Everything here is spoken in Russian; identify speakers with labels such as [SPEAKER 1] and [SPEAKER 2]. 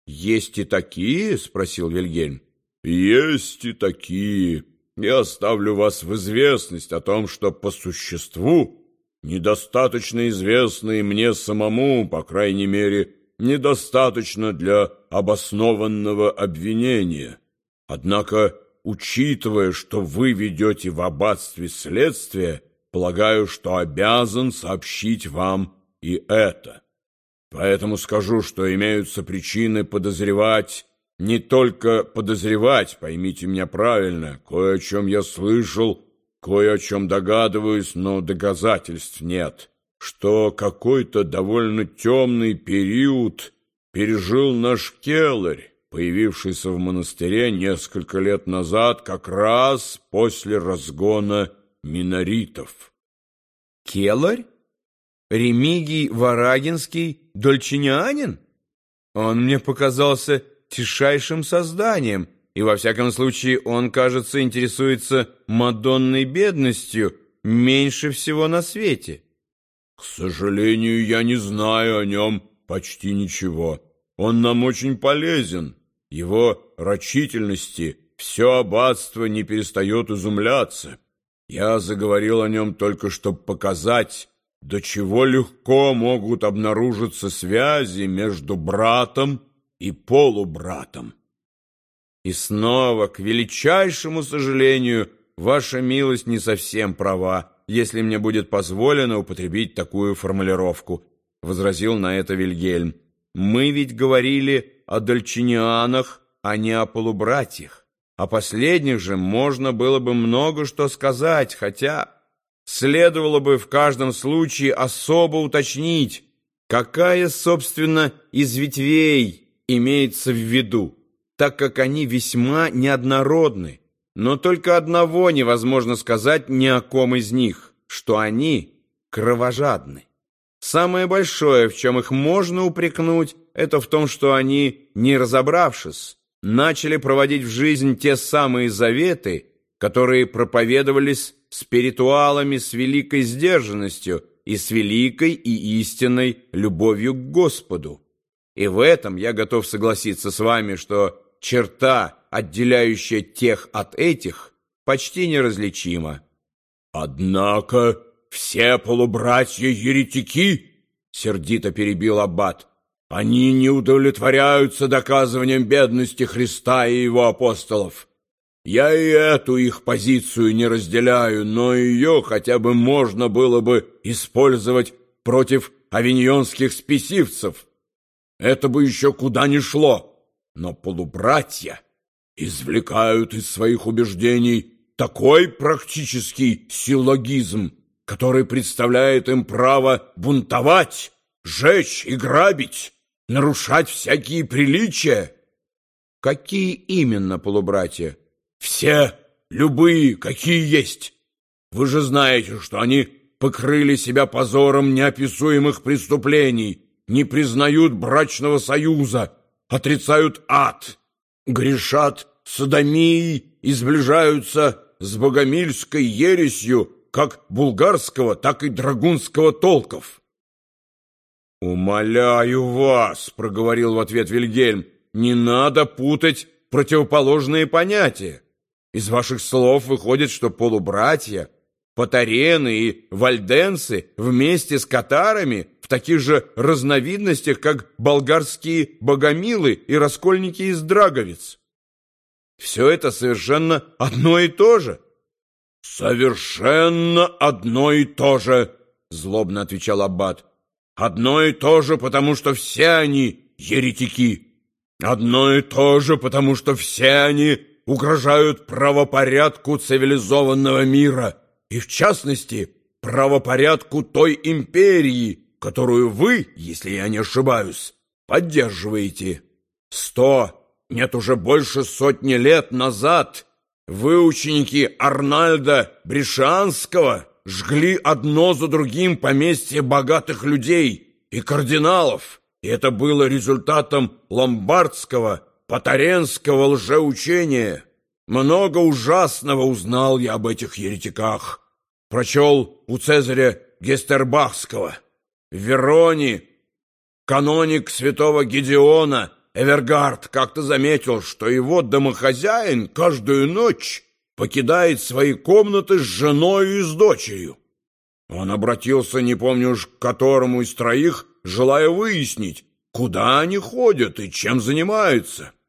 [SPEAKER 1] Есть и такие? — спросил Вильгельм. Есть и такие. Я оставлю вас в известность о том, что по существу недостаточно известно и мне самому, по крайней мере, недостаточно для обоснованного обвинения. Однако, учитывая, что вы ведете в аббатстве следствие, полагаю, что обязан сообщить вам и это. Поэтому скажу, что имеются причины подозревать, не только подозревать, поймите меня правильно, кое о чем я слышал, кое о чем догадываюсь, но доказательств нет, что какой-то довольно темный период пережил наш келарь, появившийся в монастыре несколько лет назад, как раз после разгона миноритов. Келарь? Ремигий Варагинский дольчинянин? Он мне показался тишайшим созданием, и во всяком случае он, кажется, интересуется мадонной бедностью меньше всего на свете. К сожалению, я не знаю о нем почти ничего. Он нам очень полезен. Его рачительности все аббатство не перестает изумляться. Я заговорил о нем только чтобы показать, до чего легко могут обнаружиться связи между братом и полубратом. И снова, к величайшему сожалению, ваша милость не совсем права, если мне будет позволено употребить такую формулировку, — возразил на это Вильгельм. Мы ведь говорили о дольчинианах, а не о полубратьях. О последних же можно было бы много что сказать, хотя следовало бы в каждом случае особо уточнить, какая, собственно, из ветвей имеется в виду, так как они весьма неоднородны. Но только одного невозможно сказать ни о ком из них, что они кровожадны. Самое большое, в чем их можно упрекнуть, это в том, что они, не разобравшись, начали проводить в жизнь те самые заветы, которые проповедовались спиритуалами с великой сдержанностью и с великой и истинной любовью к Господу. И в этом я готов согласиться с вами, что черта, отделяющая тех от этих, почти неразличима. «Однако все полубратья еретики», — сердито перебил аббат, — «они не удовлетворяются доказыванием бедности Христа и его апостолов. Я и эту их позицию не разделяю, но ее хотя бы можно было бы использовать против авиньонских спесивцев. Это бы еще куда ни шло. Но полубратья извлекают из своих убеждений такой практический силлогизм, который представляет им право бунтовать, жечь и грабить, нарушать всякие приличия». «Какие именно полубратья?» «Все, любые, какие есть. Вы же знаете, что они покрыли себя позором неописуемых преступлений, не признают брачного союза, отрицают ад, грешат содомией и сближаются с богомильской ересью как булгарского, так и драгунского толков». «Умоляю вас, — проговорил в ответ Вильгельм, — не надо путать противоположные понятия. Из ваших слов выходит, что полубратья, патарены и вальденцы вместе с катарами в таких же разновидностях, как болгарские богомилы и раскольники из Драговиц. Все это совершенно одно и то же». «Совершенно одно и то же, — злобно отвечал аббат. — Одно и то же, потому что все они еретики. Одно и то же, потому что все они угрожают правопорядку цивилизованного мира, и, в частности, правопорядку той империи, которую вы, если я не ошибаюсь, поддерживаете. 100, нет, уже больше сотни лет назад вы, ученики Арнальда Брешианского, жгли одно за другим поместья богатых людей и кардиналов, и это было результатом ломбардского, патаренского лжеучения. Много ужасного узнал я об этих еретиках. Прочел у Цезаря Гестербахского. В Вероне каноник святого Гедеона Эвергард как-то заметил, что его домохозяин каждую ночь покидает свои комнаты с женой и с дочерью. Он обратился, не помню уж к которому из троих, желая выяснить, куда они ходят и чем занимаются.